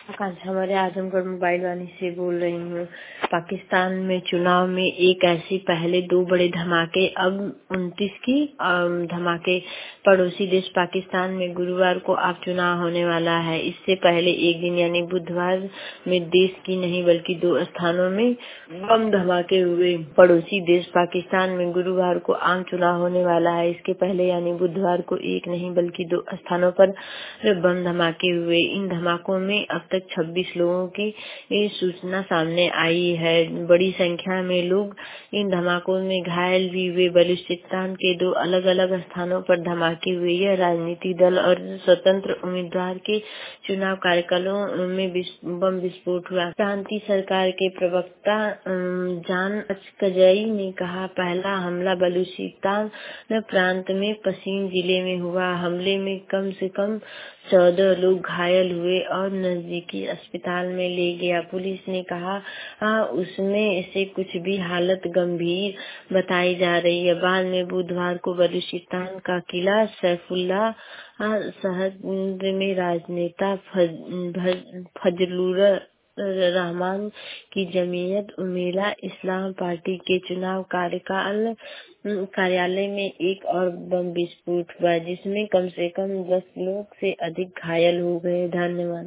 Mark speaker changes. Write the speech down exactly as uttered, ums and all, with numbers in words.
Speaker 1: आकांक्षा हमारे आजमगढ़ मोबाइल वाणी से बोल रही हूँ। पाकिस्तान में चुनाव में एक ऐसी पहले दो बड़े धमाके, अब उनतीस की अम, धमाके। पड़ोसी देश पाकिस्तान में गुरुवार को आप चुनाव होने वाला है। इससे पहले एक दिन यानी बुधवार में देश की नहीं बल्कि दो स्थानों में बम धमाके हुए। पड़ोसी देश पाकिस्तान में गुरुवार को आम चुनाव होने वाला है। इसके पहले यानी बुधवार को एक नहीं बल्कि दो स्थानों पर बम धमाके हुए। इन धमाकों में अब तक छब्बीस लोगों की सूचना सामने आई है। बड़ी संख्या में लोग इन धमाकों में घायल भी हुए। बलूचिस्तान के दो अलग अलग स्थानों पर धमाके हुए। यह राजनीतिक दल और स्वतंत्र उम्मीदवार के चुनाव कार्यक्रमों में बम विस्फोट हुआ। शांति सरकार के प्रवक्ता जान अचकजई ने कहा, पहला हमला बलूचिस्तान प्रांत में पसीन जिले में हुआ। हमले में कम से कम चौदह लोग घायल हुए और नजदीकी अस्पताल में ले गया। पुलिस ने कहा आ, उसमें से कुछ भी हालत गंभीर बताई जा रही है। बाद में बुधवार को बलूचिस्तान का किला सैफुल्ला शहर में राजनेता फजलुर रहमान की जमीयत उम्मेला इस्लाम पार्टी के चुनाव कार्यकाल कार्यालय में एक और बम विस्फोट हुआ, जिसमें कम से कम दस लोग से अधिक घायल हो गए। धन्यवाद।